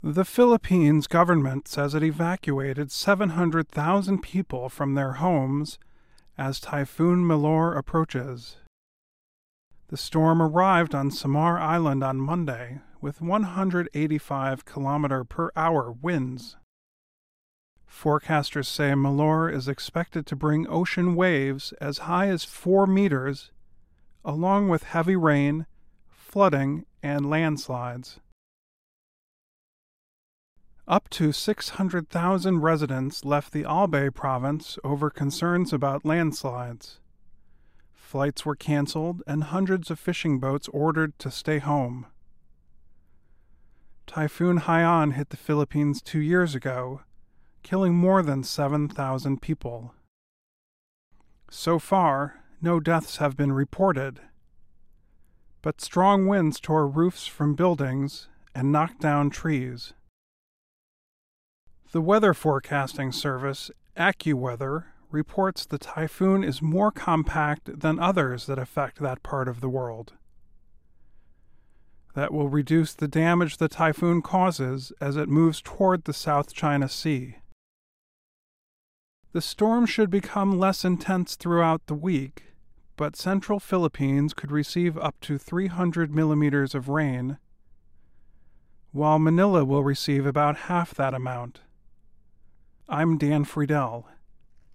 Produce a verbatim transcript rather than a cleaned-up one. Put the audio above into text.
The Philippines government says it evacuated seven hundred thousand people from their homes as Typhoon Malor approaches. The storm arrived on Samar Island on Monday with one hundred eighty-five kilometer per hour winds. Forecasters say Malor is expected to bring ocean waves as high as four meters, along with heavy rain, flooding, and landslides. Up to six hundred thousand residents left the Albay province over concerns about landslides. Flights were canceled and hundreds of fishing boats ordered to stay home. Typhoon Haiyan hit the Philippines two years ago, killing more than seven thousand people. So far, no deaths have been reported, but strong winds tore roofs from buildings and knocked down trees. The weather forecasting service, AccuWeather, reports the typhoon is more compact than others that affect that part of the world. That will reduce the damage the typhoon causes as it moves toward the South China Sea. The storm should become less intense throughout the week, but central Philippines could receive up to three hundred millimeters of rain, while Manila will receive about half that amount. I'm Dan Friedel.